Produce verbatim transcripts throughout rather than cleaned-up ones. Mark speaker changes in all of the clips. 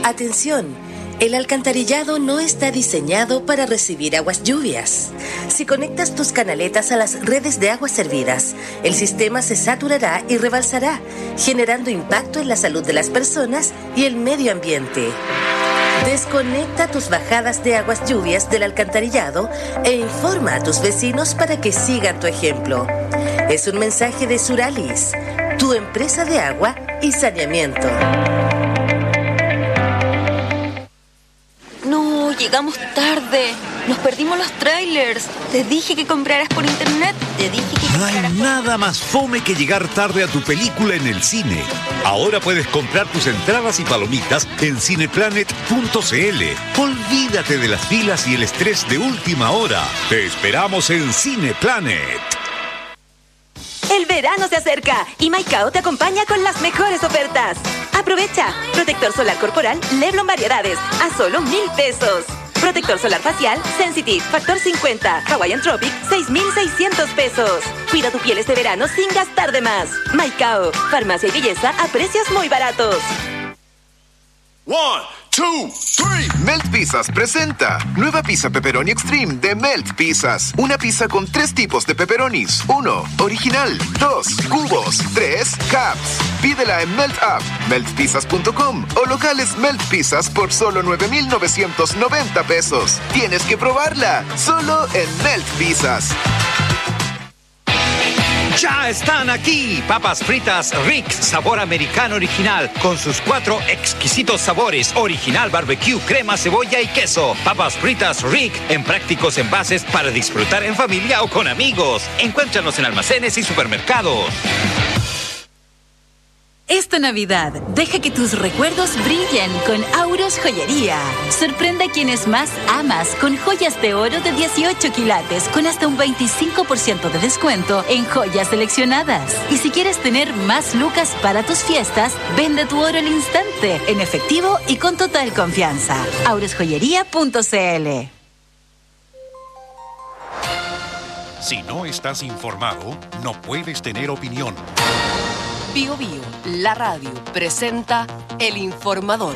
Speaker 1: Atención, el alcantarillado no está diseñado para recibir aguas lluvias. Si conectas tus canaletas a las redes de aguas servidas, el sistema se saturará y rebalsará, generando impacto en la salud de las personas y el medio ambiente. Desconecta tus bajadas de aguas lluvias del alcantarillado e informa a tus vecinos para que sigan tu ejemplo. Es un mensaje de Suralis, tu empresa de agua y saneamiento.
Speaker 2: No, llegamos tarde. Nos perdimos los trailers. Te dije que compraras por internet. Te dije que
Speaker 3: No hay nada más fome que llegar tarde a tu película en el cine. Ahora puedes comprar tus entradas y palomitas en cineplanet punto c l. Olvídate de las filas y el estrés de última hora. Te esperamos en Cineplanet.
Speaker 4: El verano se acerca y Maicao te acompaña con las mejores ofertas. Aprovecha. Protector solar corporal Leblon Variedades a solo mil pesos. Protector solar facial Sensitive Factor cincuenta Hawaiian Tropic seis mil seiscientos pesos. Cuida tu piel este verano sin gastar de más. Maicao, farmacia y belleza a precios muy baratos.
Speaker 5: One, two, three. Melt Pizzas presenta nueva pizza pepperoni extreme de Melt Pizzas. Una pizza con tres tipos de pepperonis. Uno, original. Dos, cubos. Tres, caps. Pídela en Melt App, melt pizzas punto com o locales Melt Pizzas por solo nueve mil novecientos noventa pesos. Tienes que probarla, solo en Melt Pizzas.
Speaker 6: ¡Ya están aquí! Papas fritas Rick, sabor americano original, con sus cuatro exquisitos sabores, original, barbecue, crema, cebolla y queso. Papas fritas Rick, en prácticos envases para disfrutar en familia o con amigos. Encuéntranos en almacenes y supermercados.
Speaker 7: Esta Navidad, deja que tus recuerdos brillen con Auros Joyería. Sorprende a quienes más amas con joyas de oro de dieciocho quilates con hasta un veinticinco por ciento de descuento en joyas seleccionadas. Y si quieres tener más lucas para tus fiestas, vende tu oro al instante, en efectivo y con total confianza. auros joyería punto c l.
Speaker 8: Si no estás informado, no puedes tener opinión.
Speaker 9: Bio Bio, la radio, presenta El Informador.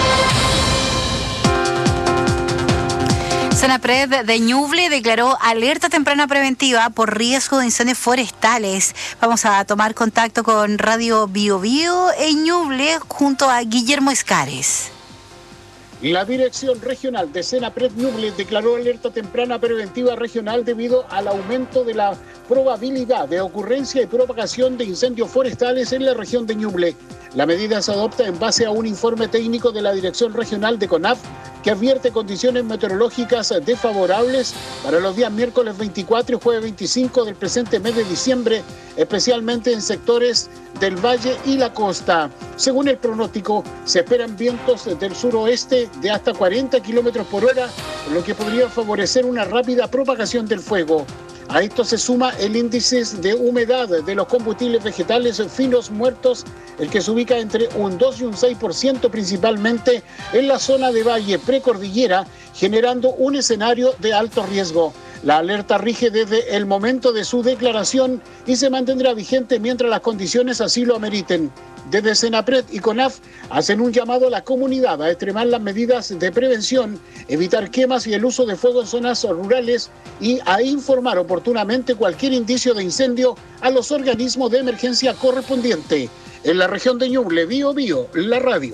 Speaker 10: Senapred de Ñuble declaró alerta temprana preventiva por riesgo de incendios forestales. Vamos a tomar contacto con Radio Bio Bio en Ñuble junto a Guillermo Escares.
Speaker 11: La Dirección Regional de Senapred Ñuble declaró alerta temprana preventiva regional debido al aumento de la probabilidad de ocurrencia y propagación de incendios forestales en la región de Ñuble. La medida se adopta en base a un informe técnico de la Dirección Regional de CONAF que advierte condiciones meteorológicas desfavorables para los días miércoles veinticuatro y jueves veinticinco del presente mes de diciembre, especialmente en sectores del valle y la costa. Según el pronóstico, se esperan vientos del suroeste de hasta cuarenta kilómetros por hora, lo que podría favorecer una rápida propagación del fuego. A esto se suma el índice de humedad de los combustibles vegetales finos muertos, el que se ubica entre un dos y un seis por ciento principalmente en la zona de valle precordillera, generando un escenario de alto riesgo. La alerta rige desde el momento de su declaración y se mantendrá vigente mientras las condiciones así lo ameriten. Desde Senapred y CONAF hacen un llamado a la comunidad a extremar las medidas de prevención, evitar quemas y el uso de fuego en zonas rurales y a informar oportunamente cualquier indicio de incendio a los organismos de emergencia correspondiente. En la región de Ñuble, Bio Bio, la radio.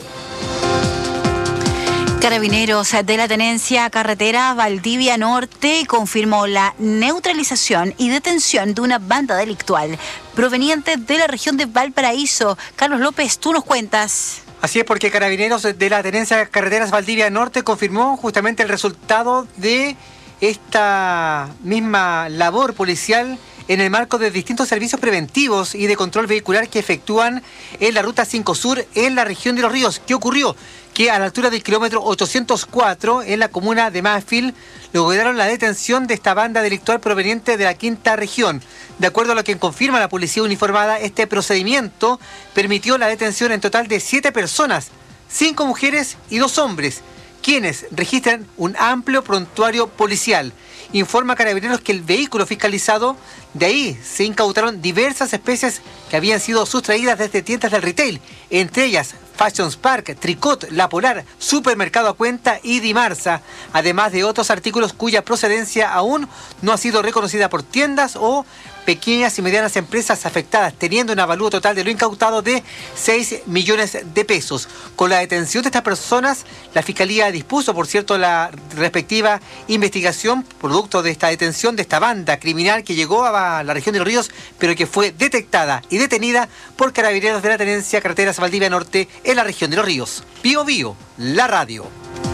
Speaker 10: Carabineros de la Tenencia Carretera Valdivia Norte confirmó la neutralización y detención de una banda delictual proveniente de la región de Valparaíso. Carlos López, tú nos cuentas.
Speaker 12: Así es, porque Carabineros de la Tenencia Carreteras Valdivia Norte confirmó justamente el resultado de esta misma labor policial en el marco de distintos servicios preventivos y de control vehicular que efectúan en la Ruta cinco Sur en la región de Los Ríos. ¿Qué ocurrió? Que a la altura del kilómetro ochocientos cuatro, en la comuna de Mafil, lograron la detención de esta banda delictual proveniente de la quinta región. De acuerdo a lo que confirma la policía uniformada, este procedimiento permitió la detención en total de siete personas, cinco mujeres y dos hombres, quienes registran un amplio prontuario policial. Informa Carabineros que el vehículo fiscalizado, de ahí se incautaron diversas especies que habían sido sustraídas desde tiendas del retail, entre ellas Fashion Park, Tricot, La Polar, Supermercado a Cuenta y Dimarsa, además de otros artículos cuya procedencia aún no ha sido reconocida por tiendas o pequeñas y medianas empresas afectadas, teniendo un avalúo total de lo incautado de seis millones de pesos. Con la detención de estas personas, la Fiscalía dispuso, por cierto, la respectiva investigación producto de esta detención de esta banda criminal que llegó a la región de Los Ríos, pero que fue detectada y detenida por carabineros de la Tenencia Carreteras Valdivia Norte en la región de Los Ríos. Bío Bío, la radio.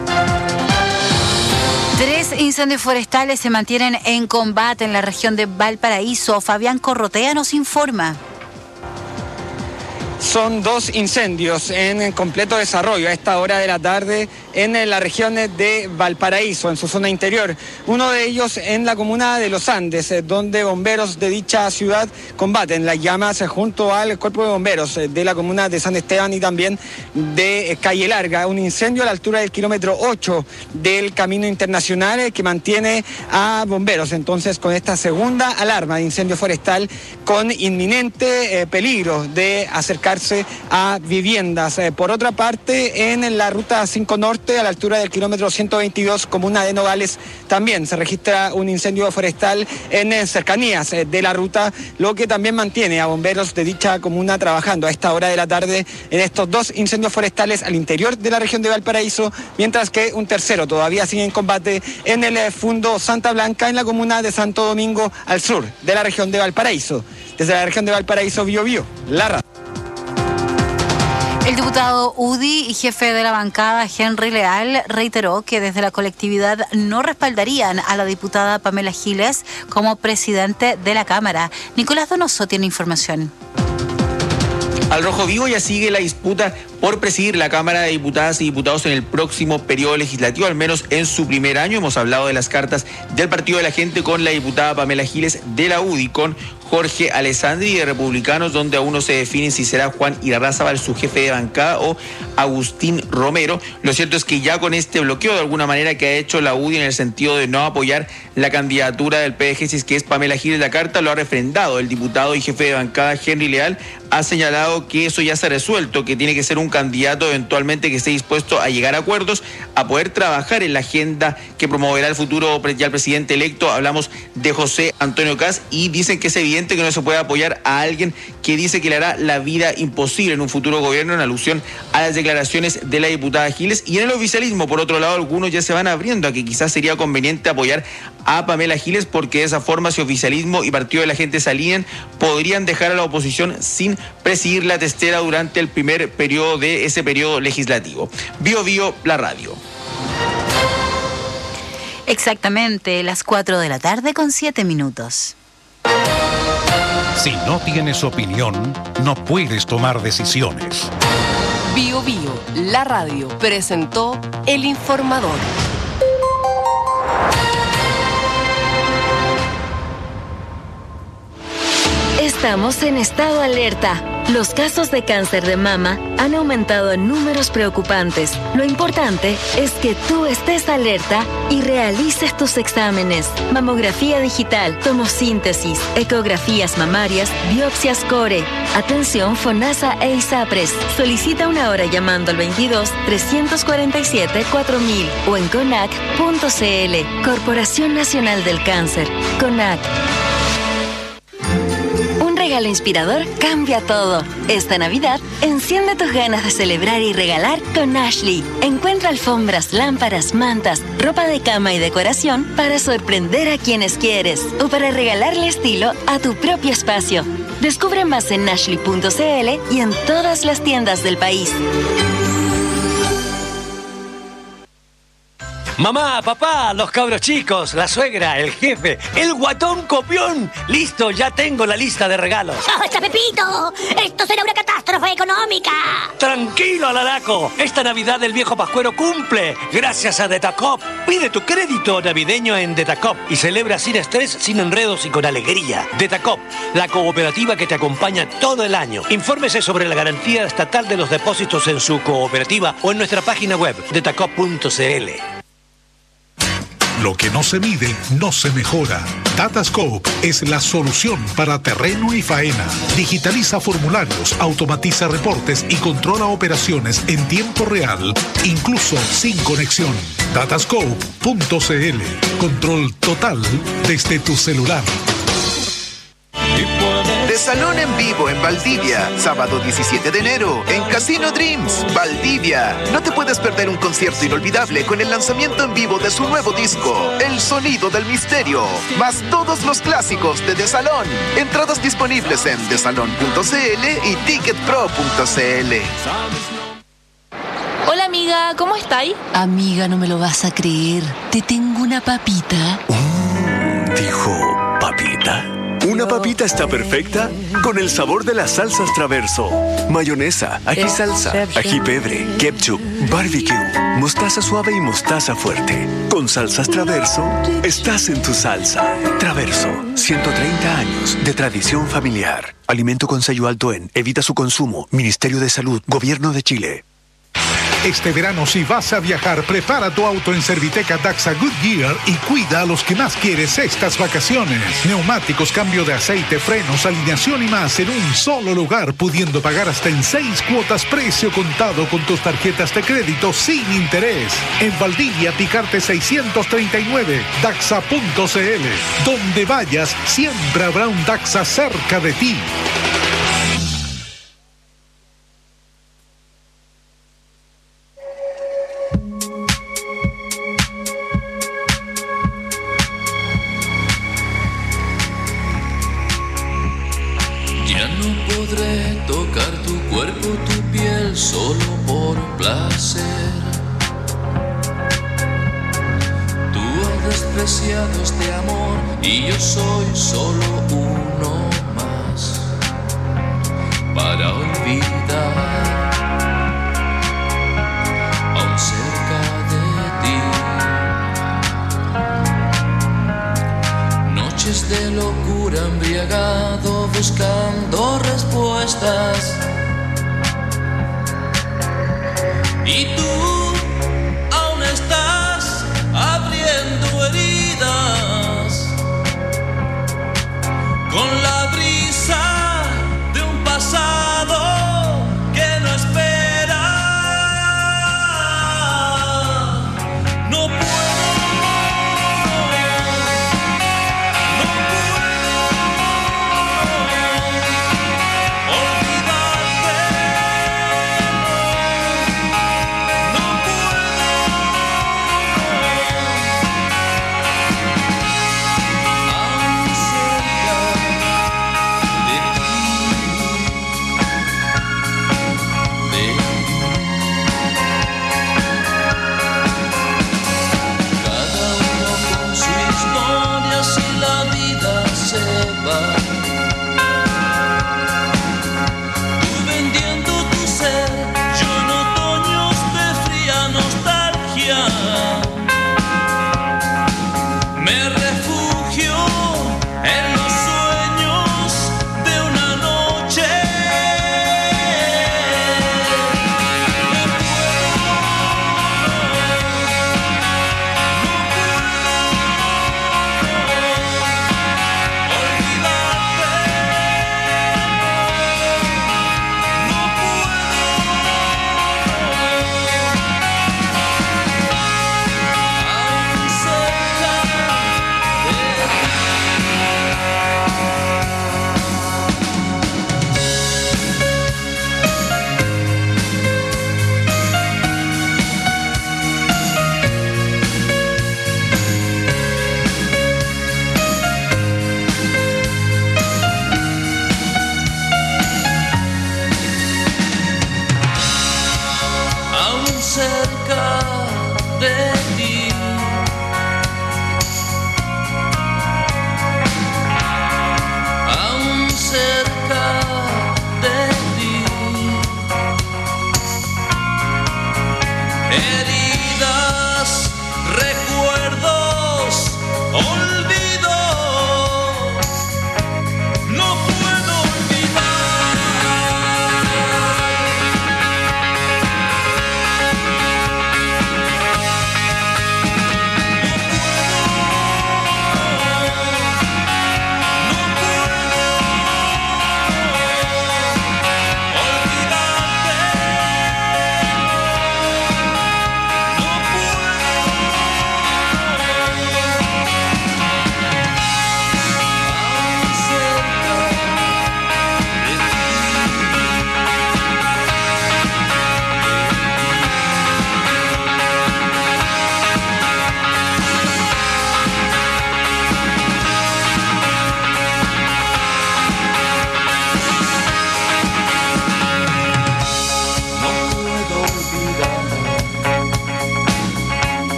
Speaker 10: Tres incendios forestales se mantienen en combate en la región de Valparaíso. Fabián Corrotea nos informa.
Speaker 13: Son dos incendios en completo desarrollo a esta hora de la tarde en la región de Valparaíso, en su zona interior. Uno de ellos en la comuna de Los Andes, donde bomberos de dicha ciudad combaten las llamas junto al cuerpo de bomberos de la comuna de San Esteban y también de Calle Larga. Un incendio a la altura del kilómetro ocho del Camino Internacional que mantiene a bomberos entonces con esta segunda alarma de incendio forestal con inminente eh, peligro de acercarse a viviendas. Eh, por otra parte, en la ruta cinco Norte, a la altura del kilómetro ciento veintidós, comuna de Nogales, también se registra un incendio forestal en eh, cercanías eh, de la ruta, lo que también mantiene a bomberos de dicha comuna trabajando a esta hora de la tarde en estos dos incendios forestales al interior de la región de Valparaíso, mientras que un tercero todavía sigue en combate en el eh, Fundo Santa Blanca, en la comuna de Santo Domingo, al sur de la región de Valparaíso. Desde la región de Valparaíso, Bío Bío, la radio.
Speaker 10: El diputado U D I y jefe de la bancada, Henry Leal, reiteró que desde la colectividad no respaldarían a la diputada Pamela Giles como presidente de la Cámara. Nicolás Donoso tiene información.
Speaker 14: Al Rojo Vivo ya sigue la disputa por presidir la Cámara de Diputadas y Diputados en el próximo periodo legislativo, al menos en su primer año. Hemos hablado de las cartas del Partido de la Gente con la diputada Pamela Giles, de la U D I con Jorge Alessandri, de Republicanos, donde aún no se define si será Juan Irarrázaval su jefe de bancada o Agustín Romero. Lo cierto es que ya con este bloqueo de alguna manera que ha hecho la U D I en el sentido de no apoyar la candidatura del P D G si es que es Pamela Giles la carta, lo ha refrendado el diputado y jefe de bancada Henry Leal. Ha señalado que eso ya se ha resuelto, que tiene que ser un candidato eventualmente que esté dispuesto a llegar a acuerdos, a poder trabajar en la agenda que promoverá el futuro ya el presidente electo. Hablamos de José Antonio Kast y dicen que es evidente que no se puede apoyar a alguien que dice que le hará la vida imposible en un futuro gobierno, en alusión a las declaraciones de la diputada Giles. Y en el oficialismo, por otro lado, algunos ya se van abriendo a que quizás sería conveniente apoyar a Pamela Giles, porque de esa forma, si oficialismo y Partido de la Gente se alinean, podrían dejar a la oposición sin presidir la testera durante el primer periodo de ese periodo legislativo. Bío Bío, la radio.
Speaker 10: Exactamente, las cuatro de la tarde con siete minutos.
Speaker 8: Si no tienes opinión, no puedes tomar decisiones.
Speaker 9: Bío Bío, la radio, presentó El Informador.
Speaker 15: Estamos en estado alerta. Los casos de cáncer de mama han aumentado en números preocupantes. Lo importante es que tú estés alerta y realices tus exámenes. Mamografía digital, tomosíntesis, ecografías mamarias, biopsias core. Atención FONASA e ISAPRES. Solicita una hora llamando al veintidós, trescientos cuarenta y siete, cuatro mil o en conac punto cl. Corporación Nacional del Cáncer. CONAC. Regalo inspirador cambia todo. Esta Navidad, enciende tus ganas de celebrar y regalar con Ashley. Encuentra alfombras, lámparas, mantas, ropa de cama y decoración para sorprender a quienes quieres o para regalarle estilo a tu propio espacio. Descubre más en ashley punto cl y en todas las tiendas del país.
Speaker 16: Mamá, papá, los cabros chicos, la suegra, el jefe, el guatón copión. Listo, ya tengo la lista de regalos.
Speaker 17: ¡Basta, Pepito! ¡Esto será una catástrofe económica!
Speaker 16: Tranquilo, Alalaco. Esta Navidad el viejo Pascuero cumple. Gracias a Detacop. Pide tu crédito navideño en Detacop y celebra sin estrés, sin enredos y con alegría. Detacop, la cooperativa que te acompaña todo el año. Infórmese sobre la garantía estatal de los depósitos en su cooperativa o en nuestra página web detacop punto cl.
Speaker 18: Lo que no se mide, no se mejora. Datascope es la solución para terreno y faena. Digitaliza formularios, automatiza reportes y controla operaciones en tiempo real, incluso sin conexión. datascope punto c l. Control total desde tu celular.
Speaker 5: De Salón en Vivo en Valdivia, sábado diecisiete de enero, en Casino Dreams, Valdivia. No te puedes perder un concierto inolvidable con el lanzamiento en vivo de su nuevo disco, El Sonido del Misterio, más todos los clásicos de De Salón. Entradas disponibles en de salón punto c l y ticket pro punto c l.
Speaker 2: Hola amiga, ¿cómo estáis?
Speaker 7: Amiga, no me lo vas a creer. Te tengo una papita.
Speaker 19: Mm, dijo, ¿papita? Una papita está perfecta con el sabor de las salsas Traverso. Mayonesa, ají salsa, ají pebre, ketchup, barbecue, mostaza suave y mostaza fuerte. Con salsas Traverso, estás en tu salsa. Traverso, ciento treinta años de tradición familiar. Alimento con sello alto en Evita su consumo. Ministerio de Salud, Gobierno de Chile.
Speaker 18: Este verano, si vas a viajar, prepara tu auto en Serviteca Daxa Goodyear y cuida a los que más quieres estas vacaciones. Neumáticos, cambio de aceite, frenos, alineación y más en un solo lugar, pudiendo pagar hasta en seis cuotas precio contado con tus tarjetas de crédito sin interés. En Valdivia, Picarte seiscientos treinta y nueve, daxa punto c l. Donde vayas, siempre habrá un Daxa cerca de ti.
Speaker 20: Solo por placer. Tú has despreciado este amor y yo soy solo uno más para olvidar. Aún cerca de ti, noches de locura embriagado buscando respuestas. Y tú aún estás abriendo heridas con la brisa de un pasado que no espera. No puedo, no puedo olvidarte.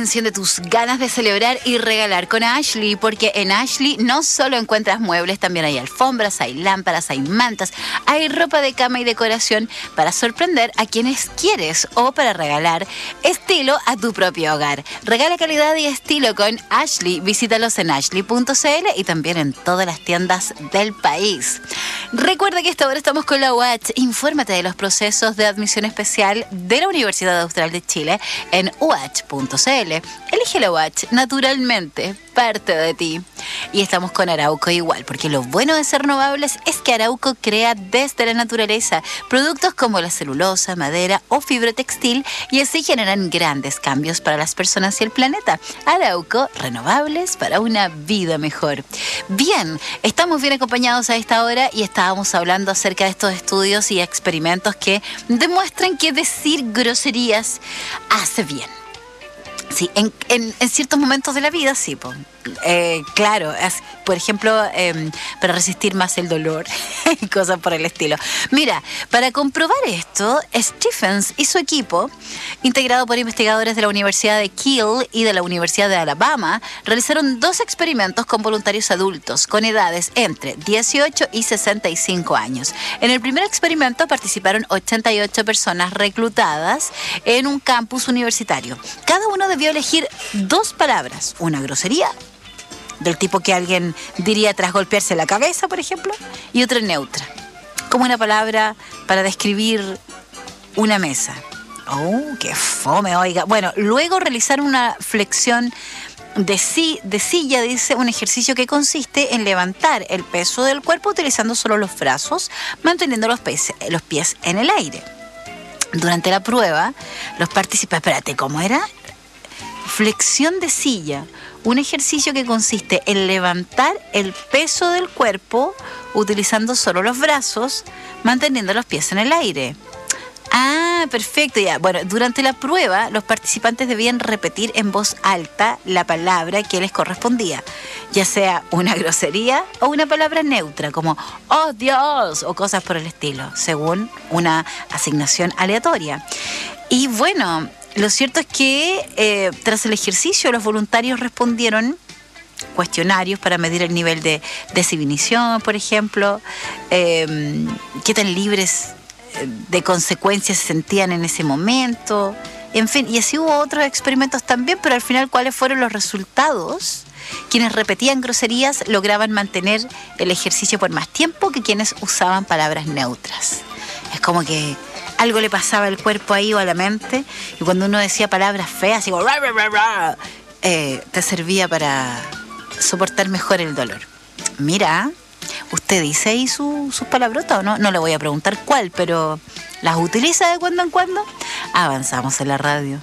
Speaker 10: Enciende tus ganas de celebrar y regalar con Ashley, porque en Ashley no solo encuentras muebles, también hay alfombras, hay lámparas, hay mantas, hay ropa de cama y decoración para sorprender a quienes quieres o para regalar estilo a tu propio hogar. Regala calidad y estilo con Ashley. Visítalos en ashley punto c l y también en todas las tiendas del país. Recuerda que esta hora estamos con la U A C. Infórmate de los procesos de admisión especial de la Universidad Austral de Chile en u a c punto c l. Elige la U A C, naturalmente, parte de ti. Y estamos con Arauco igual, porque lo bueno de ser renovables es que Arauco crea desde la naturaleza productos como la celulosa, madera o fibra textil, y así generan grandes cambios para las personas y el planeta. Arauco, renovables para una vida mejor. Bien, estamos bien acompañados a esta hora y estábamos hablando acerca de estos estudios y experimentos que demuestran que decir groserías hace bien. Sí, en, en, en ciertos momentos de la vida, sí, po. Eh, claro, es, por ejemplo, eh, para resistir más el dolor y cosas por el estilo. Mira, para comprobar esto, Stephens y su equipo, integrado por investigadores de la Universidad de Kiel y de la Universidad de Alabama, realizaron dos experimentos con voluntarios adultos con edades entre dieciocho y sesenta y cinco años. En el primer experimento participaron ochenta y ocho personas reclutadas en un campus universitario. Cada uno debió elegir dos palabras, una grosería del tipo que alguien diría tras golpearse la cabeza, por ejemplo, y otra neutra, como una palabra para describir una mesa. ¡Oh, qué fome, oiga! Bueno, luego realizar una flexión de, si, de silla, dice, un ejercicio que consiste en levantar el peso del cuerpo utilizando solo los brazos, manteniendo los pies, los pies en el aire. Durante la prueba, los participantes... Espérate, ¿cómo era? Flexión de silla, un ejercicio que consiste en levantar el peso del cuerpo utilizando solo los brazos, manteniendo los pies en el aire. Ah, perfecto, ya. Bueno, durante la prueba, los participantes debían repetir en voz alta la palabra que les correspondía, ya sea una grosería o una palabra neutra, como ¡oh, Dios! O cosas por el estilo, según una asignación aleatoria. Y bueno, lo cierto es que eh, tras el ejercicio los voluntarios respondieron cuestionarios para medir el nivel de desinhibición, por ejemplo, eh, qué tan libres de consecuencias se sentían en ese momento, en fin, y así hubo otros experimentos también, pero al final, ¿cuáles fueron los resultados? Quienes repetían groserías lograban mantener el ejercicio por más tiempo que quienes usaban palabras neutras. Es como que algo le pasaba al cuerpo ahí o a la mente, y cuando uno decía palabras feas, como, ra, ra, ra, ra, eh, te servía para soportar mejor el dolor. Mira, ¿usted dice ahí su, sus palabrotas o no? No le voy a preguntar cuál, pero ¿las utiliza de cuando en cuando? Avanzamos en la radio.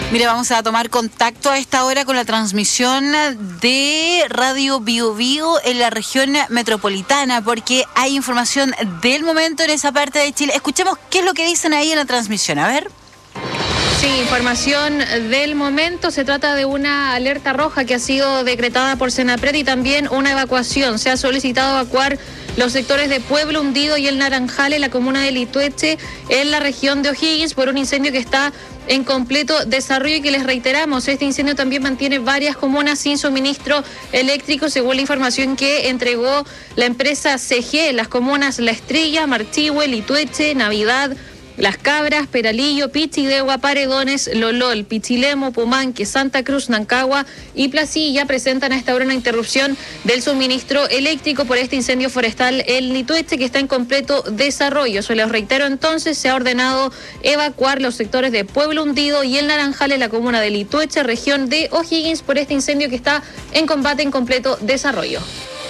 Speaker 10: Mira, vamos a tomar contacto a esta hora con la transmisión de Radio Bio Bio en la región metropolitana, porque hay información del momento en esa parte de Chile. Escuchemos qué es lo que dicen ahí en la transmisión, a ver.
Speaker 21: Sí, información del momento. Se trata de una alerta roja que ha sido decretada por Senapred y también una evacuación. Se ha solicitado evacuar los sectores de Pueblo Hundido y el Naranjal en la comuna de Litueche, en la región de O'Higgins, por un incendio que está en completo desarrollo y que les reiteramos, este incendio también mantiene varias comunas sin suministro eléctrico, según la información que entregó la empresa C G, las comunas La Estrella, Marchihue, Litueche, Navidad, Las Cabras, Peralillo, Pichidegua, Paredones, Lolol, Pichilemo, Pumanque, Santa Cruz, Nancagua y Placilla presentan a esta hora una interrupción del suministro eléctrico por este incendio forestal en Litueche que está en completo desarrollo. Se los reitero entonces, se ha ordenado evacuar los sectores de Pueblo Hundido y el Naranjal en la comuna de Litueche, región de O'Higgins, por este incendio que está en combate en completo desarrollo.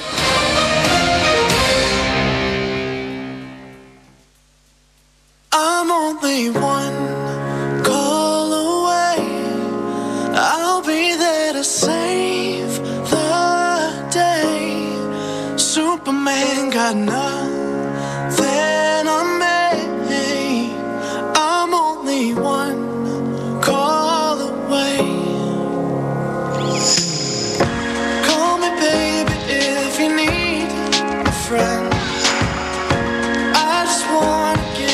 Speaker 20: I'm only one call away. I'll be there to save the day. Superman got nothing on me. I'm only one call away. Call me baby if you need a friend. I just want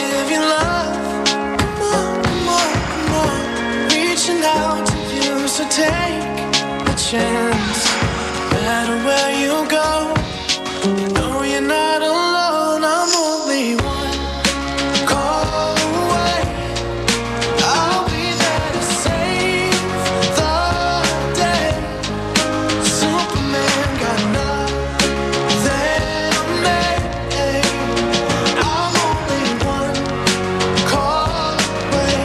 Speaker 20: out to you, so take a chance. No matter where you go, you know you're not alone. I'm only one call away. I'll be there to save the day. Superman got nothing on me. I'm only one call away.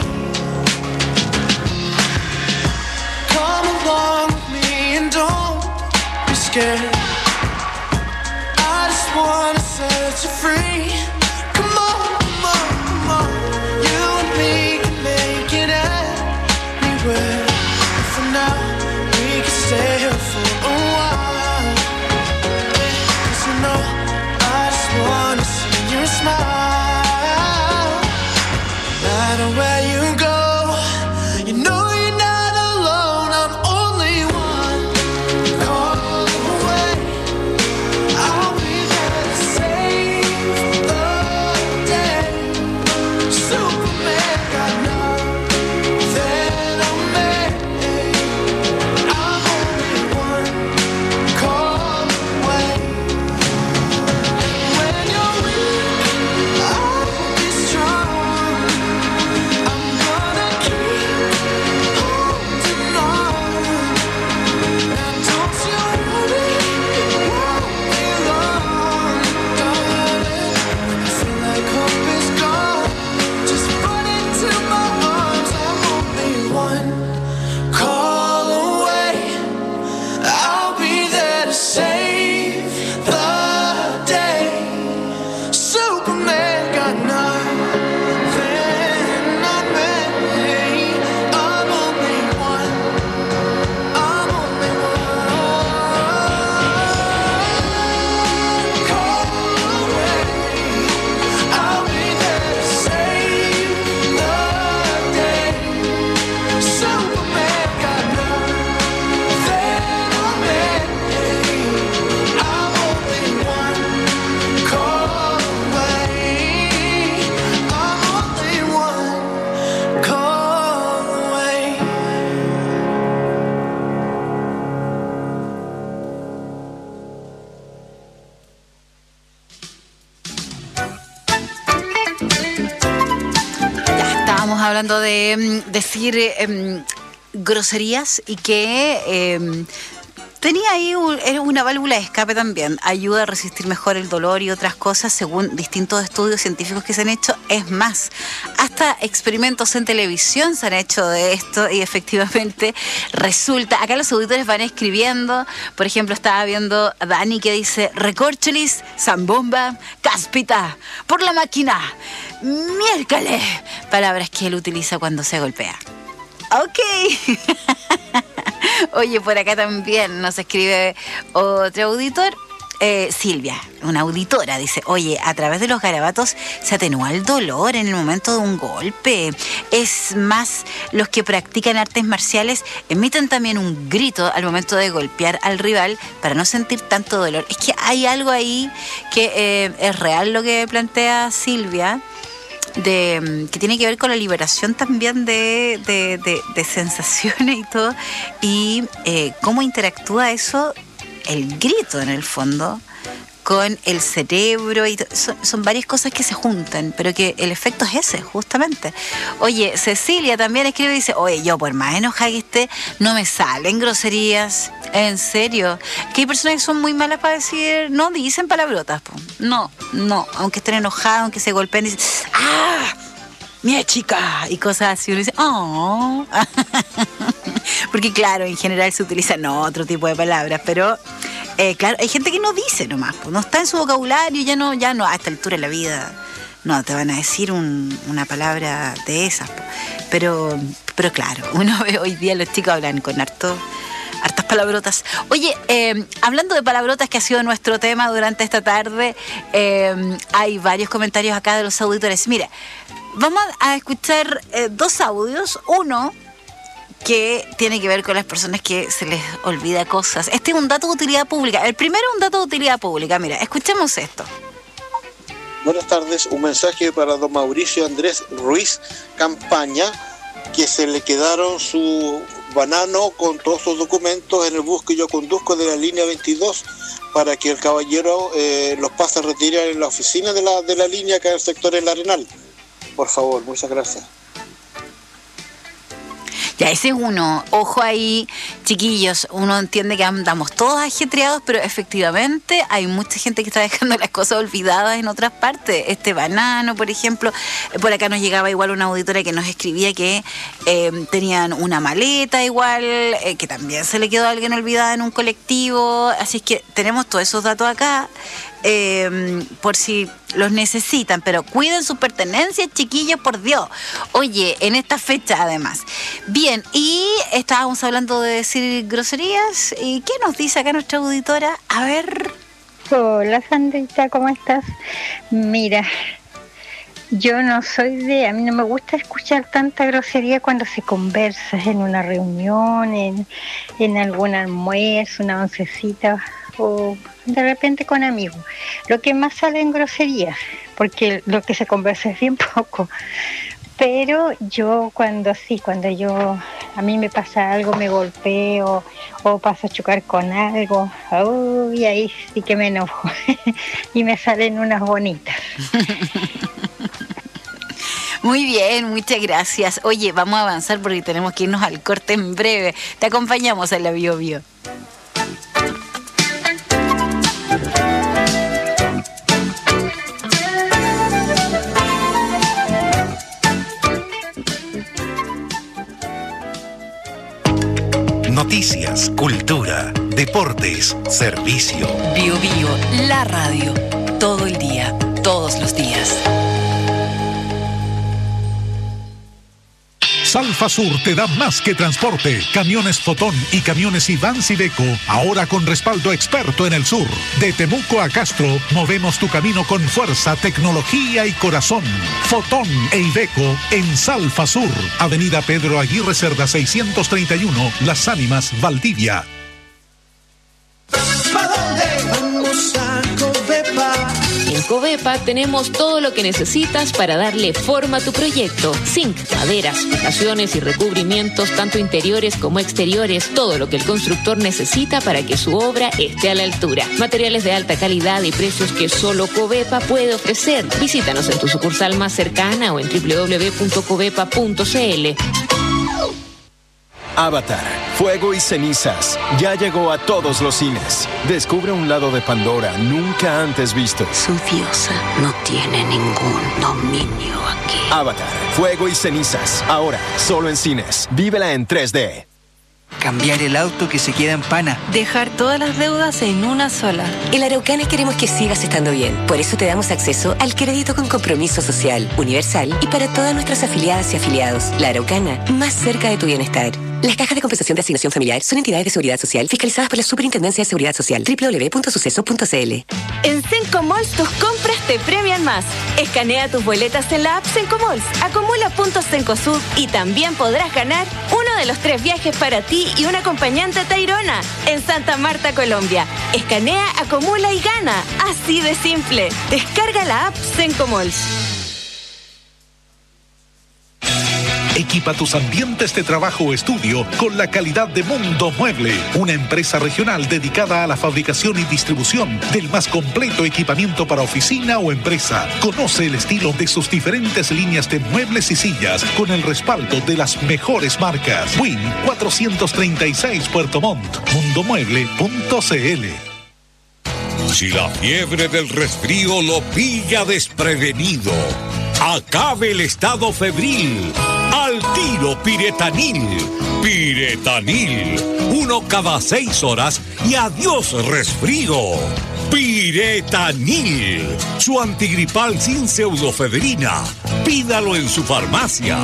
Speaker 20: Scared. I just wanna set you free. Come on, come on, come on. You and me can make it anywhere. And for now, we can stay here for a while. Cause you know, I just wanna see you smile. No matter where you go, you know you're not alone. I'm only one call.
Speaker 10: Hablando de um, decir um, groserías y que um, tenía ahí un, una válvula de escape también. Ayuda a resistir mejor el dolor y otras cosas según distintos estudios científicos que se han hecho. Es más, hasta experimentos en televisión se han hecho de esto y efectivamente resulta. Acá los auditores van escribiendo. Por ejemplo, estaba viendo a Dani que dice recorcholis, zambomba, cáspita, por la máquina, miércoles. Palabras que él utiliza cuando se golpea. Ok. Oye, por acá también nos escribe otro auditor. Eh, Silvia, una auditora, dice: oye, a través de los garabatos se atenúa el dolor en el momento de un golpe. Es más, los que practican artes marciales emiten también un grito al momento de golpear al rival para no sentir tanto dolor. Es que hay algo ahí que eh, es real lo que plantea Silvia, de que tiene que ver con la liberación también de, de, de, de sensaciones y todo, y eh, cómo interactúa eso, el grito en el fondo, con el cerebro y son, son varias cosas que se juntan, pero que el efecto es ese, justamente. Oye, Cecilia también escribe y dice: oye, yo por más enojada que esté, no me salen groserías. En serio, que hay personas que son muy malas para decir, no dicen palabrotas, po. No, no, aunque estén enojadas, aunque se golpeen, dicen: ¡ah! ¡Mi chica! Y cosas así. Uno dice: ¡oh! Porque claro, en general se utilizan otro tipo de palabras, pero eh, claro, hay gente que no dice nomás, pues no está en su vocabulario, ya no, ya no, a esta altura de la vida no te van a decir un, una palabra de esas, pues. pero, pero claro, uno ve hoy día los chicos hablan con harto, hartas palabrotas. Oye, eh, hablando de palabrotas, que ha sido nuestro tema durante esta tarde, eh, hay varios comentarios acá de los auditores. Mira, vamos a escuchar eh, dos audios. Uno que tiene que ver con las personas que se les olvida cosas. Este es un dato de utilidad pública. El primero es un dato de utilidad pública. Mira, escuchemos esto.
Speaker 1: Buenas tardes, un mensaje para don Mauricio Andrés Ruiz Campaña, que se le quedaron su banano con todos sus documentos en el bus que yo conduzco de la línea veintidós, para que el caballero eh, los pase a retirar en la oficina de la, de la línea, que es el sector El Arenal. Por favor, muchas gracias.
Speaker 10: Ya, ese es uno. Ojo ahí, chiquillos, uno entiende que andamos todos ajetreados, pero efectivamente hay mucha gente que está dejando las cosas olvidadas en otras partes. Este banano, por ejemplo, por acá nos llegaba igual una auditora que nos escribía que eh, tenían una maleta igual, eh, que también se le quedó a alguien olvidada en un colectivo. Así es que tenemos todos esos datos acá, eh, por si los necesitan, pero cuiden sus pertenencias, chiquillos, por Dios. Oye, en esta fecha además. Bien, y estábamos hablando de decir groserías. ¿Y qué nos dice acá nuestra auditora? A ver.
Speaker 22: Hola, Sandrita, ¿cómo estás? Mira, yo no soy de... A mí no me gusta escuchar tanta grosería cuando se conversa en una reunión, en, en algún almuerzo, una oncecita, o de repente con amigos. Lo que más sale en groserías, porque lo que se conversa es bien poco. Pero yo cuando sí, cuando yo a mí me pasa algo, me golpeo o paso a chocar con algo, uy, ahí sí que me enojo y me salen unas bonitas.
Speaker 10: Muy bien, muchas gracias. Oye, vamos a avanzar porque tenemos que irnos al corte en breve. Te acompañamos en la Bio Bio.
Speaker 3: Noticias, cultura, deportes, servicio.
Speaker 9: Bio Bio, la radio. Todo el día, todos los días.
Speaker 18: Salfa Sur te da más que transporte. Camiones Fotón y camiones Iván Iveco, ahora con respaldo experto en el sur. De Temuco a Castro, movemos tu camino con fuerza, tecnología y corazón. Fotón e Iveco en Salfa Sur, Avenida Pedro Aguirre Cerda seiscientos treinta y uno, Las Ánimas, Valdivia.
Speaker 23: En Covepa tenemos todo lo que necesitas para darle forma a tu proyecto. Zinc, maderas, fijaciones y recubrimientos, tanto interiores como exteriores, todo lo que el constructor necesita para que su obra esté a la altura. Materiales de alta calidad y precios que solo Covepa puede ofrecer. Visítanos en tu sucursal más cercana o en doble u doble u doble u punto covepa punto c l.
Speaker 24: Avatar, Fuego y Cenizas, ya llegó a todos los cines. Descubre un lado de Pandora nunca antes visto.
Speaker 25: Su diosa no tiene ningún dominio aquí.
Speaker 24: Avatar, Fuego y Cenizas, ahora solo en cines. Vívela en tres D.
Speaker 4: Cambiar el auto que se queda en pana.
Speaker 6: Dejar todas las deudas en una sola.
Speaker 11: En Araucana queremos que sigas estando bien. Por eso te damos acceso al crédito con compromiso social, universal y para todas nuestras afiliadas y afiliados. La Araucana, más cerca de tu bienestar. Las cajas de compensación de asignación familiar son entidades de seguridad social fiscalizadas por la Superintendencia de Seguridad Social. doble u doble u doble u punto suceso punto c l.
Speaker 12: En Sencomalls tus compras te premian más. Escanea tus boletas en la app Sencomalls, acumula puntos Cencosud y también podrás ganar uno de los tres viajes para ti y un acompañante a Tayrona en Santa Marta, Colombia. Escanea, acumula y gana. Así de simple. Descarga la app Sencomalls.
Speaker 18: Equipa tus ambientes de trabajo o estudio con la calidad de Mundo Mueble, una empresa regional dedicada a la fabricación y distribución del más completo equipamiento para oficina o empresa. Conoce el estilo de sus diferentes líneas de muebles y sillas con el respaldo de las mejores marcas. Win cuatrocientos treinta y seis Puerto Montt, mundo mueble punto c l.
Speaker 3: Si la fiebre del resfrío lo pilla desprevenido, acabe el estado febril. Al tiro Piretanil. Piretanil. Uno cada seis horas y adiós resfrío. Piretanil. Su antigripal sin pseudofedrina. Pídalo en su farmacia.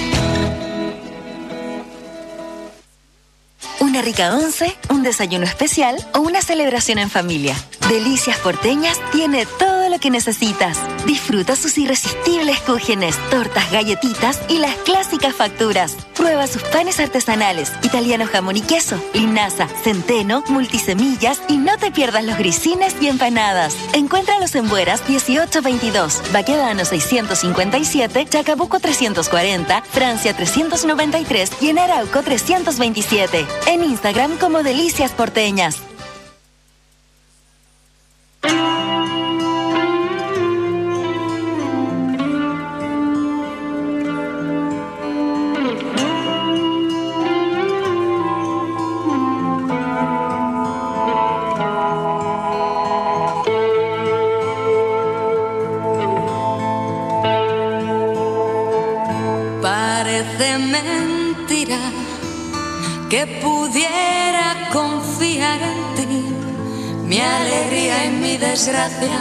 Speaker 2: Una rica once, un desayuno especial o una celebración en familia. Delicias Porteñas tiene todo lo que necesitas. Disfruta sus irresistibles cúgenes, tortas, galletitas y las clásicas facturas. Prueba sus panes artesanales, italiano jamón y queso, linaza, centeno, multisemillas y no te pierdas los grisines y empanadas. Encuéntralos en Bueras dieciocho veintidós, Baquedano seiscientos cincuenta y siete, Chacabuco trescientos cuarenta, Francia trescientos noventa y tres y en Arauco trescientos veintisiete. En Instagram como Delicias Porteñas.
Speaker 13: Parece mentira que pudiera confiar en ti, mi alegría y mi desgracia,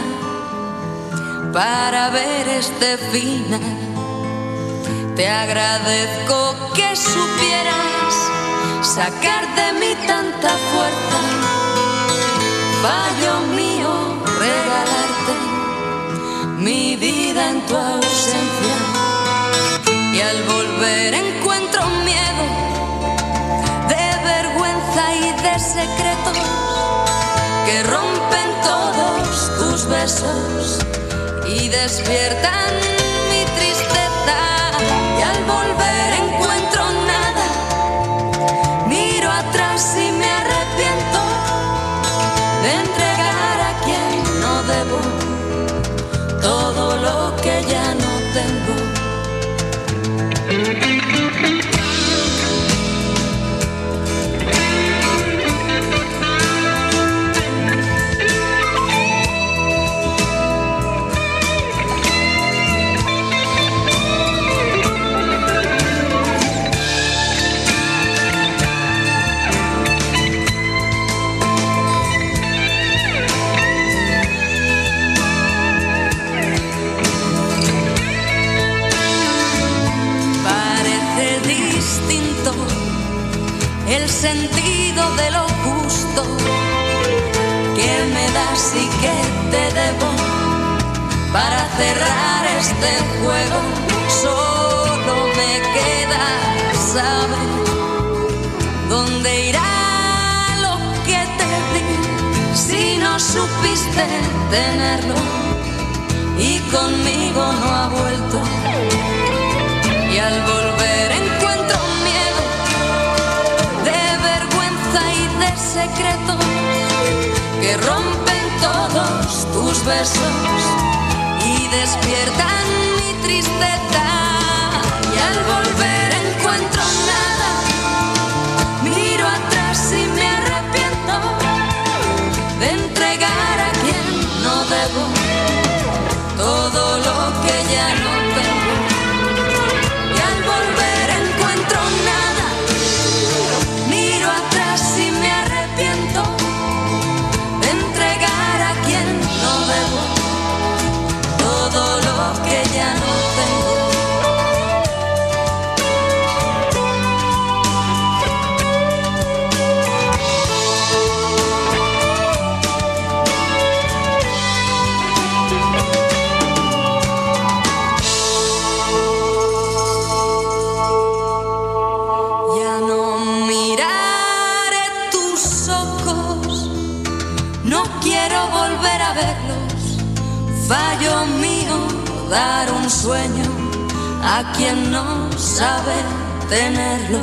Speaker 13: para ver este final. Te agradezco que supieras sacar de mí tanta fuerza, fallo mío regalarte mi vida en tu ausencia. Y al volver encuentro miedo, de vergüenza y de secretos que rompen todos tus besos y despiertan mi tristeza. Y al volver encuentro nada, miro atrás y me arrepiento de entregar a quien no debo todo lo que ya no tengo. El sentido de lo justo que me das y que te debo para cerrar este juego. Solo me queda saber dónde irá lo que te di si no supiste tenerlo y conmigo no ha vuelto. Y al volver encuentro miedo, secretos que rompen todos tus besos y despiertan mi tristeza. Y al volver encuentro nada, miro atrás y me arrepiento de entregar a quien no debo todo lo que ya no tengo. Y al volver encuentro nada, miro fallo mío dar un sueño a quien no sabe tenerlo.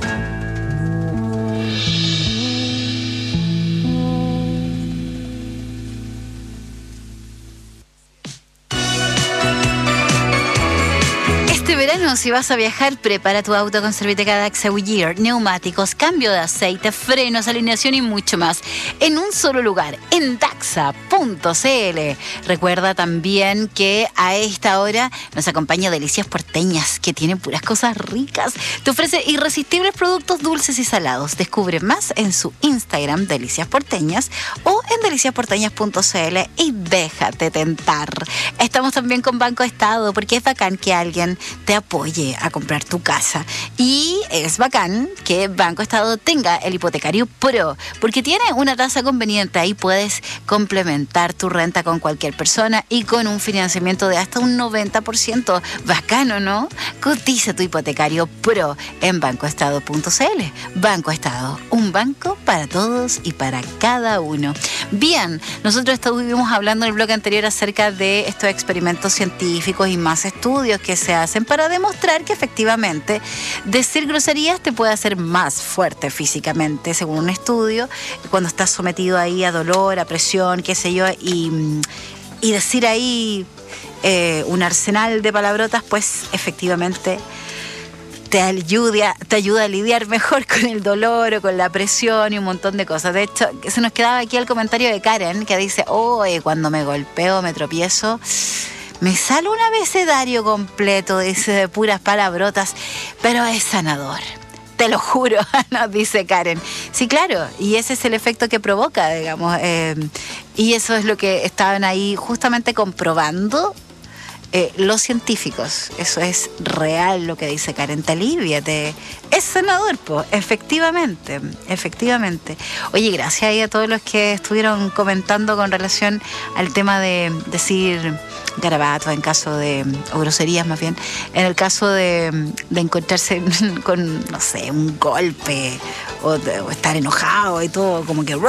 Speaker 10: Este verano, si vas a viajar, prepara tu auto con Serviteca Daxa Goodyear, neumáticos, cambio de aceite, frenos, alineación y mucho más en un solo lugar, en daxa punto c l. Recuerda también que a esta hora nos acompaña Delicias Porteñas, que tiene puras cosas ricas. Te ofrece irresistibles productos dulces y salados. Descubre más en su Instagram, Delicias Porteñas, o en delicias porteñas punto c l y déjate tentar. Estamos también con Banco Estado, porque es bacán que alguien te apoye a comprar tu casa. Y es bacán que Banco Estado tenga el hipotecario Pro, porque tiene una tasa conveniente. Ahí puedes complementar tu renta con cualquier persona y con un financiamiento de hasta un noventa por ciento. Bacano, ¿no? Cotiza tu hipotecario Pro en banco estado punto c l. Banco Estado, un banco para todos y para cada uno. Bien, nosotros estuvimos hablando en el bloque anterior acerca de estos experimentos científicos y más estudios que se hacen para demostrar que efectivamente decir groserías te puede hacer más fuerte físicamente, según un estudio, cuando estás sometido ahí a dolor, a presión, qué sé yo, y, y decir ahí eh, un arsenal de palabrotas, pues efectivamente te ayuda, te ayuda a lidiar mejor con el dolor o con la presión y un montón de cosas. De hecho, se nos quedaba aquí el comentario de Karen, que dice, oye, cuando me golpeo, me tropiezo, me sale un abecedario completo, dice, de puras palabrotas, pero es sanador. Te lo juro, nos dice Karen. Sí, claro, y ese es el efecto que provoca, digamos. Eh, y eso es lo que estaban ahí justamente comprobando eh, los científicos. Eso es real lo que dice Karen. Te alivia, te... es sanador, pues, efectivamente, efectivamente. Oye, gracias ahí a todos los que estuvieron comentando con relación al tema de decir garabatos en caso de, o groserías más bien, en el caso de, de encontrarse con, no sé, un golpe o, de, o estar enojado y todo, como que...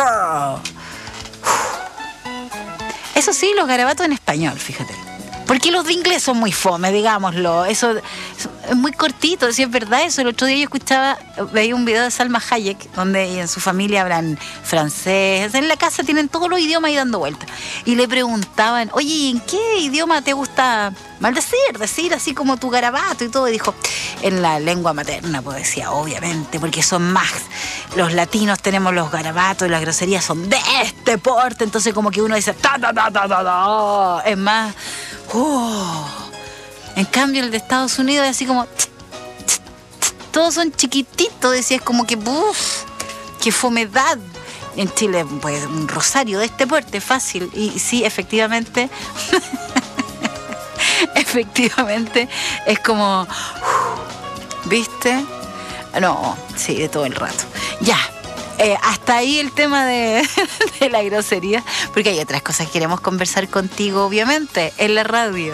Speaker 10: Eso sí, los garabatos en español, fíjate. Porque los de inglés son muy fome, digámoslo. Eso es muy cortito, si es verdad eso. El otro día yo escuchaba, veía un video de Salma Hayek, donde en su familia hablan francés. En la casa tienen todos los idiomas ahí dando vueltas. Y le preguntaban, oye, ¿en qué idioma te gusta maldecir? Decir así como tu garabato y todo. Y dijo, en la lengua materna, pues decía, obviamente, porque son más. Los latinos tenemos los garabatos y las groserías son de este porte. Entonces como que uno dice, ta, ta, ta, ta, ta, ta. Es más... Oh. En cambio el de Estados Unidos es así como tch, tch, tch, todos son chiquititos, decía, es como que uff, qué fomedad. En Chile, pues un rosario de este porte, fácil. Y sí, efectivamente efectivamente es como uff, ¿viste? No, sí, de todo el rato. Ya. Eh, hasta ahí el tema de, de la grosería, porque hay otras cosas que queremos conversar contigo, obviamente, en la radio.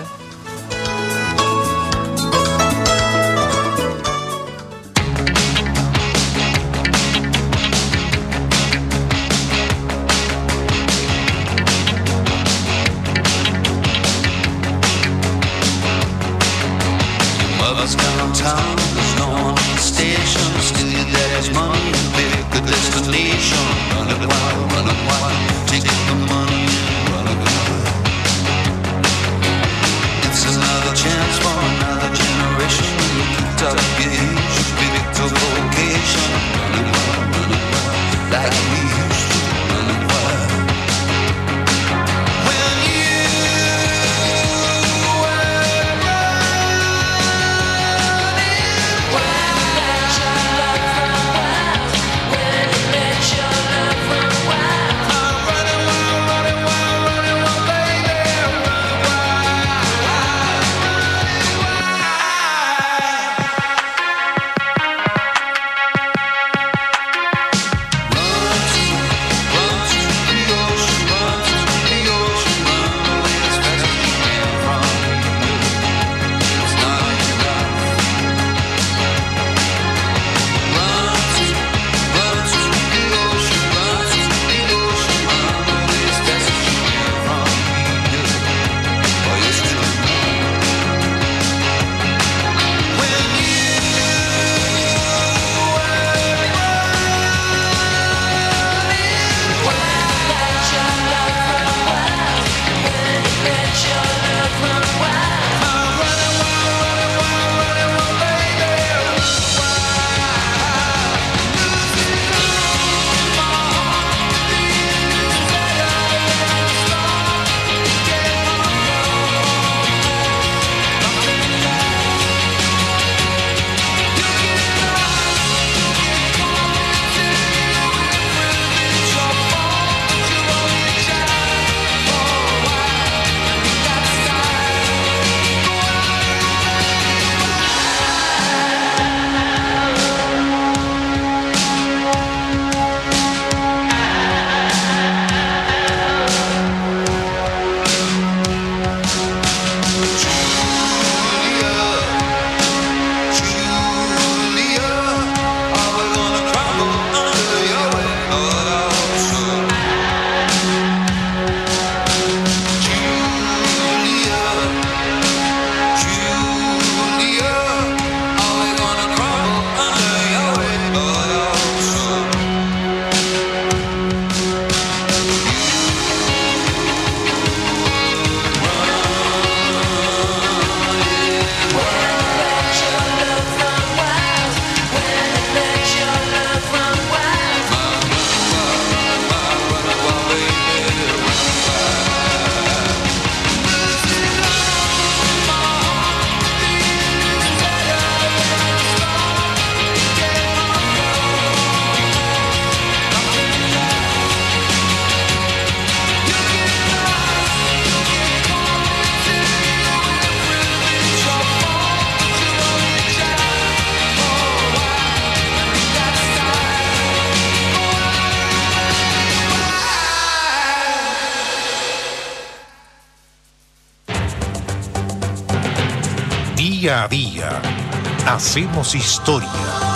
Speaker 18: Día a día hacemos historia.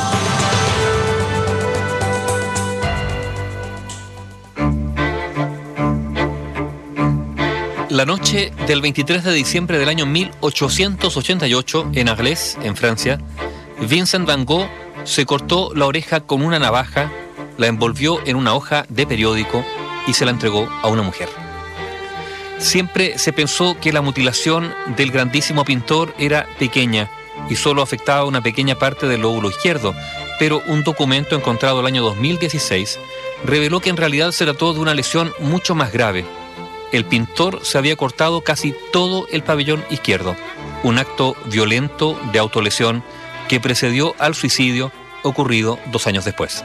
Speaker 8: La noche del veintitrés de diciembre del año mil ochocientos ochenta y ocho, en Arles, en Francia, Vincent van Gogh se cortó la oreja con una navaja, la envolvió en una hoja de periódico y se la entregó a una mujer. Siempre se pensó que la mutilación del grandísimo pintor era pequeña y solo afectaba una pequeña parte del lóbulo izquierdo, pero un documento encontrado el año dos mil dieciséis reveló que en realidad se trató de una lesión mucho más grave. El pintor se había cortado casi todo el pabellón izquierdo, un acto violento de autolesión que precedió al suicidio ocurrido dos años después.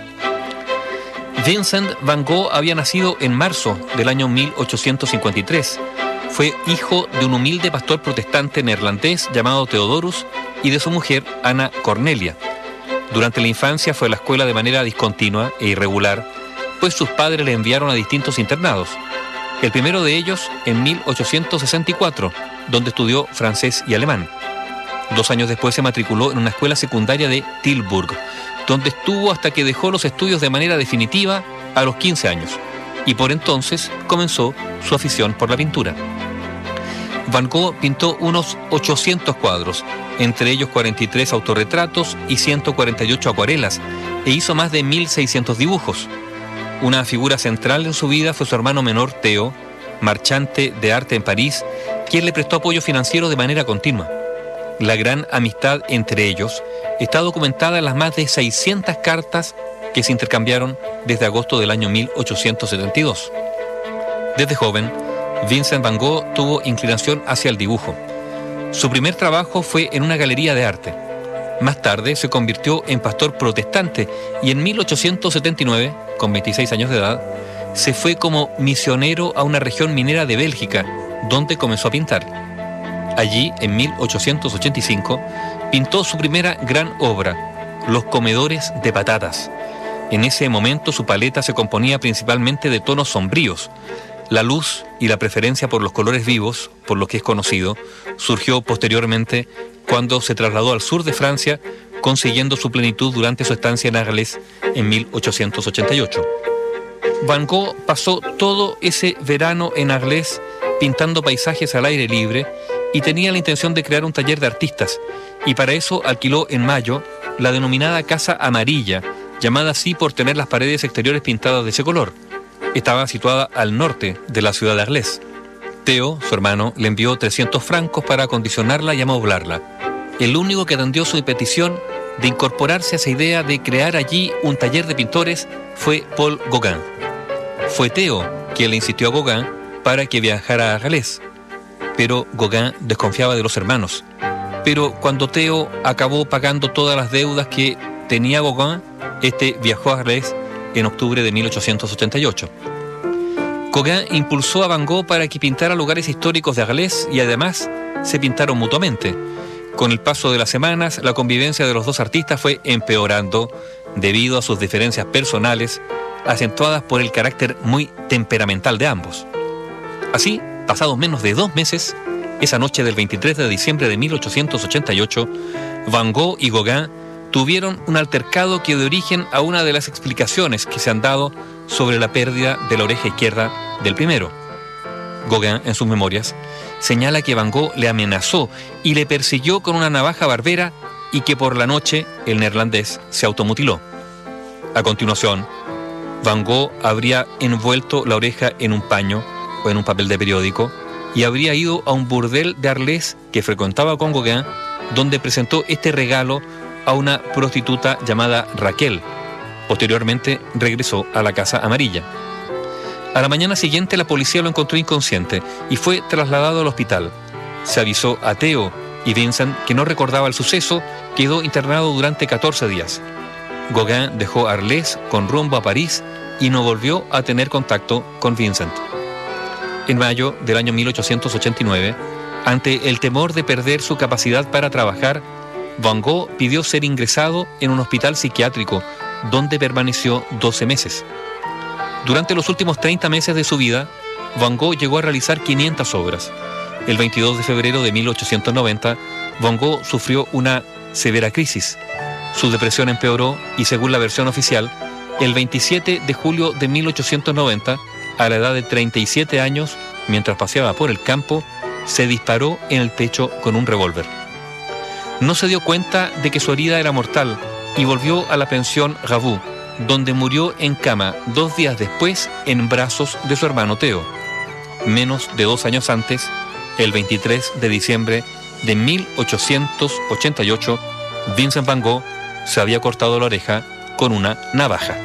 Speaker 8: Vincent van Gogh había nacido en marzo del año mil ochocientos cincuenta y tres. Fue hijo de un humilde pastor protestante neerlandés llamado Theodorus y de su mujer Ana Cornelia. Durante la infancia fue a la escuela de manera discontinua e irregular, pues sus padres le enviaron a distintos internados. El primero de ellos en mil ochocientos sesenta y cuatro, donde estudió francés y alemán. Dos años después se matriculó en una escuela secundaria de Tilburg, donde estuvo hasta que dejó los estudios de manera definitiva a los quince años, y por entonces comenzó su afición por la pintura. Van Gogh pintó unos ochocientos cuadros, entre ellos cuarenta y tres autorretratos y ciento cuarenta y ocho acuarelas, e hizo más de mil seiscientos dibujos. Una figura central en su vida fue su hermano menor Theo, marchante de arte en París, quien le prestó apoyo financiero de manera continua. La gran amistad entre ellos está documentada en las más de seiscientas cartas que se intercambiaron desde agosto del año mil ochocientos setenta y dos. Desde joven, Vincent van Gogh tuvo inclinación hacia el dibujo. Su primer trabajo fue en una galería de arte. Más tarde se convirtió en pastor protestante y en mil ochocientos setenta y nueve, con veintiséis años de edad, se fue como misionero a una región minera de Bélgica, donde comenzó a pintar. Allí, en mil ochocientos ochenta y cinco, pintó su primera gran obra, Los comedores de patatas. En ese momento su paleta se componía principalmente de tonos sombríos. La luz y la preferencia por los colores vivos, por lo que es conocido, surgió posteriormente cuando se trasladó al sur de Francia, consiguiendo su plenitud durante su estancia en Arles en mil ochocientos ochenta y ocho. Van Gogh pasó todo ese verano en Arles pintando paisajes al aire libre y tenía la intención de crear un taller de artistas, y para eso alquiló en mayo la denominada Casa Amarilla, llamada así por tener las paredes exteriores pintadas de ese color. Estaba situada al norte de la ciudad de Arles. Theo, su hermano, le envió trescientos francos para acondicionarla y amoblarla. El único que atendió su petición de incorporarse a esa idea de crear allí un taller de pintores fue Paul Gauguin. Fue Theo quien le insistió a Gauguin para que viajara a Arles, pero Gauguin desconfiaba de los hermanos. Pero cuando Theo acabó pagando todas las deudas que tenía Gauguin, este viajó a Arles en octubre de mil ochocientos ochenta y ocho. Gauguin impulsó a Van Gogh para que pintara lugares históricos de Arles y además se pintaron mutuamente. Con el paso de las semanas, la convivencia de los dos artistas fue empeorando debido a sus diferencias personales, acentuadas por el carácter muy temperamental de ambos. Así, pasados menos de dos meses, esa noche del veintitrés de diciembre de mil ochocientos ochenta y ocho, Van Gogh y Gauguin tuvieron un altercado que dio origen a una de las explicaciones que se han dado sobre la pérdida de la oreja izquierda del primero. Gauguin, en sus memorias, señala que Van Gogh le amenazó y le persiguió con una navaja barbera y que por la noche el neerlandés se automutiló. A continuación, Van Gogh habría envuelto la oreja en un paño o en un papel de periódico y habría ido a un burdel de Arles que frecuentaba con Gauguin, donde presentó este regalo a una prostituta llamada Raquel. Posteriormente regresó a la Casa Amarilla. A la mañana siguiente la policía lo encontró inconsciente y fue trasladado al hospital. Se avisó a Theo y Vincent, que no recordaba el suceso, quedó internado durante catorce días. Gauguin dejó Arles con rumbo a París y no volvió a tener contacto con Vincent. En mayo del año mil ochocientos ochenta y nueve, ante el temor de perder su capacidad para trabajar, Van Gogh pidió ser ingresado en un hospital psiquiátrico, donde permaneció doce meses. Durante los últimos treinta meses de su vida, Van Gogh llegó a realizar quinientas obras. El veintidós de febrero de mil ochocientos noventa Van Gogh sufrió una severa crisis. Su depresión empeoró y, según la versión oficial, el veintisiete de julio de mil ochocientos noventa, a la edad de treinta y siete años, mientras paseaba por el campo, se disparó en el pecho con un revólver. No se dio cuenta de que su herida era mortal y volvió a la pensión Raveau, donde murió en cama dos días después en brazos de su hermano Theo. Menos de dos años antes, el veintitrés de diciembre de mil ochocientos ochenta y ocho, Vincent Van Gogh se había cortado la oreja con una navaja.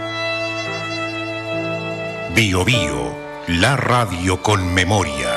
Speaker 3: Bio Bio, la radio con memoria.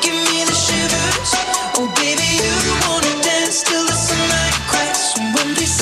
Speaker 20: Till the sunlight cracks, and when we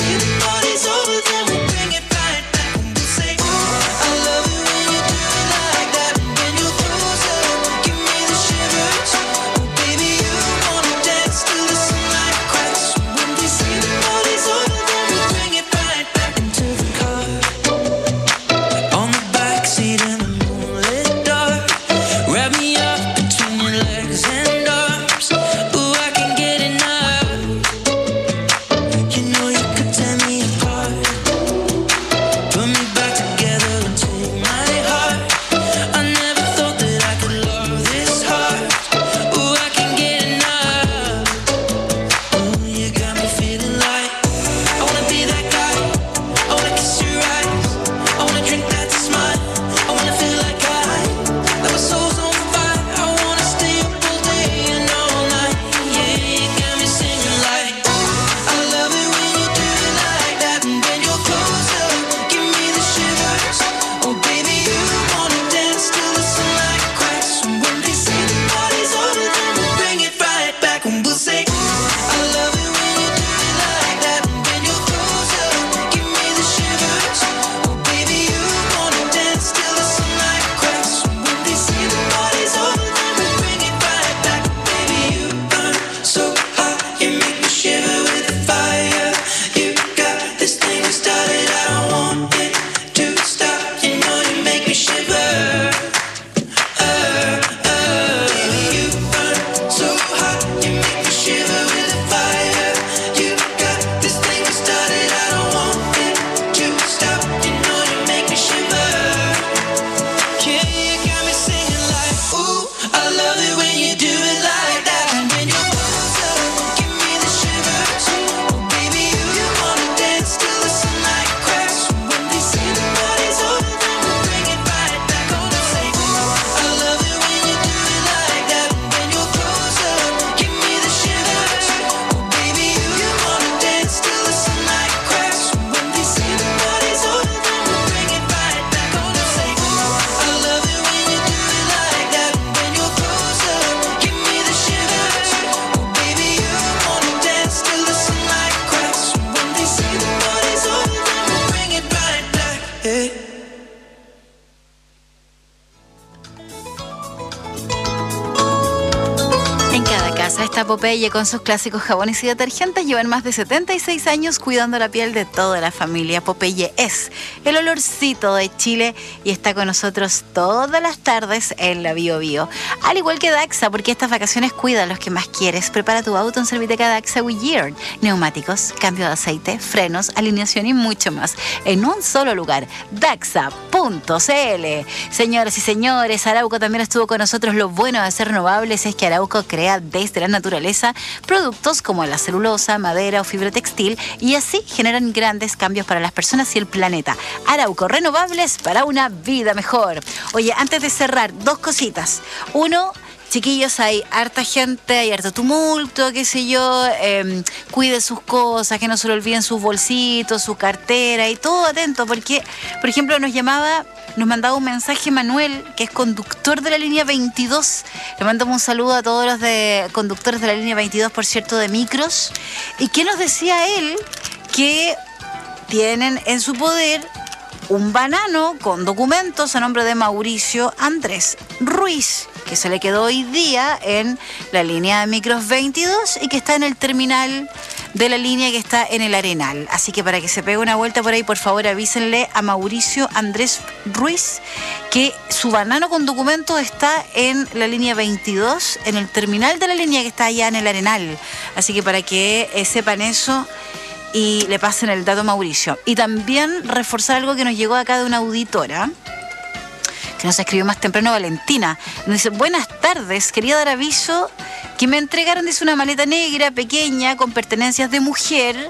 Speaker 10: está Popeye con sus clásicos jabones y detergentes. Llevan más de setenta y seis años cuidando la piel de toda la familia. Popeye es el olorcito de Chile y está con nosotros todas las tardes en la Bio Bio. Al igual que Daxa, porque estas vacaciones cuida a los que más quieres. Prepara tu auto en Serviteca Daxa Goodyear. Neumáticos, cambio de aceite, frenos, alineación y mucho más en un solo lugar. Daxa punto c l. Señoras y señores, Arauco también estuvo con nosotros. Lo bueno de ser renovables es que Arauco crea desde la naturaleza productos como la celulosa, madera o fibra textil y así generan grandes cambios para las personas y el planeta. Arauco, renovables para una vida mejor. Oye, antes de cerrar, dos cositas. Uno, chiquillos, hay harta gente, hay harto tumulto, qué sé yo, eh, cuide sus cosas, que no se le olviden sus bolsitos, su cartera y todo atento, porque, por ejemplo, nos llamaba, nos mandaba un mensaje Manuel, que es conductor de la línea veintidós. Le mandamos un saludo a todos los de conductores de la línea veintidós, por cierto, de micros. ¿Y qué nos decía él? Que tienen en su poder un banano con documentos a nombre de Mauricio Andrés Ruiz, que se le quedó hoy día en la línea de micros veintidós y que está en el terminal de la línea que está en el Arenal. Así que para que se pegue una vuelta por ahí, por favor avísenle a Mauricio Andrés Ruiz que su banano con documentos está en la línea veintidós, en el terminal de la línea que está allá en el Arenal. Así que para que eh, sepan eso y le pasen el dato a Mauricio. Y también reforzar algo que nos llegó acá de una auditora, que nos escribió más temprano, Valentina. Nos dice: buenas tardes, quería dar aviso que me entregaron, dice, una maleta negra pequeña con pertenencias de mujer.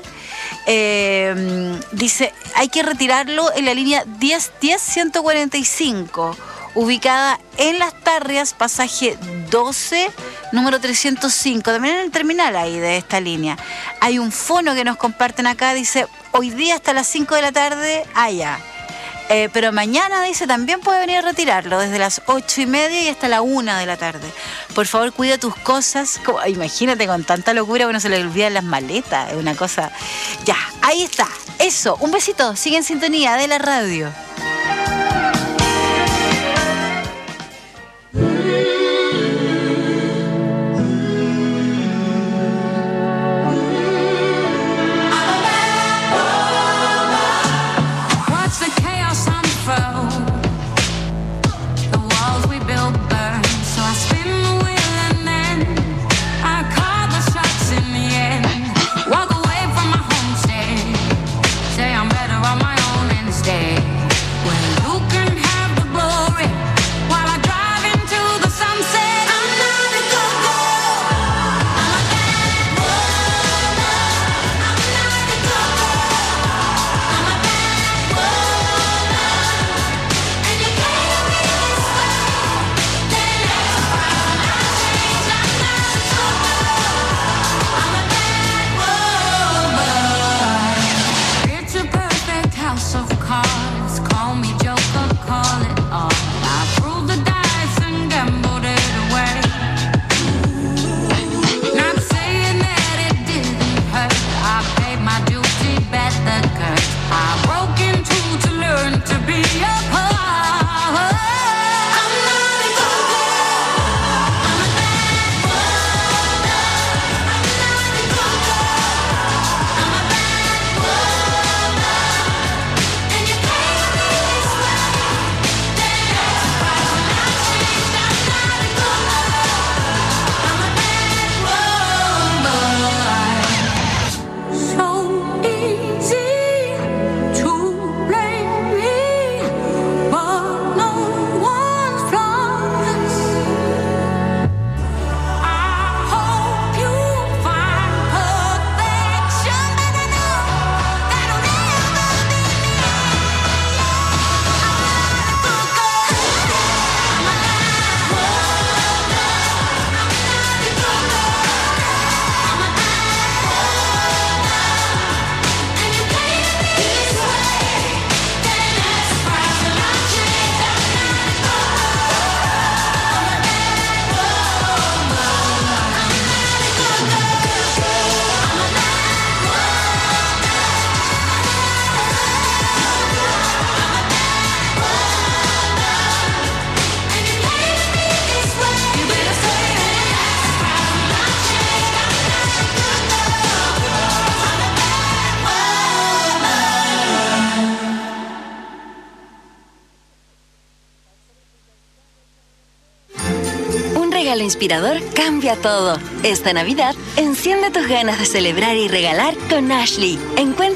Speaker 10: Eh, dice, hay que retirarlo en la línea diez diez ciento cuarenta y cinco, ubicada en Las Tarrias, pasaje doce, número trescientos cinco, también en el terminal ahí de esta línea. Hay un fono que nos comparten acá, dice, hoy día hasta las cinco de la tarde, allá. Eh, pero mañana, dice, también puede venir a retirarlo desde las ocho y media y hasta la una de la tarde. Por favor, cuida tus cosas. Como, imagínate, con tanta locura, uno se le olvidan las maletas. Es una cosa... Ya, ahí está. Eso, un besito. Sigue en sintonía de la radio.
Speaker 2: regalo inspirador cambia todo. Esta Navidad, enciende tus ganas de celebrar y regalar con Ashley. Encuentra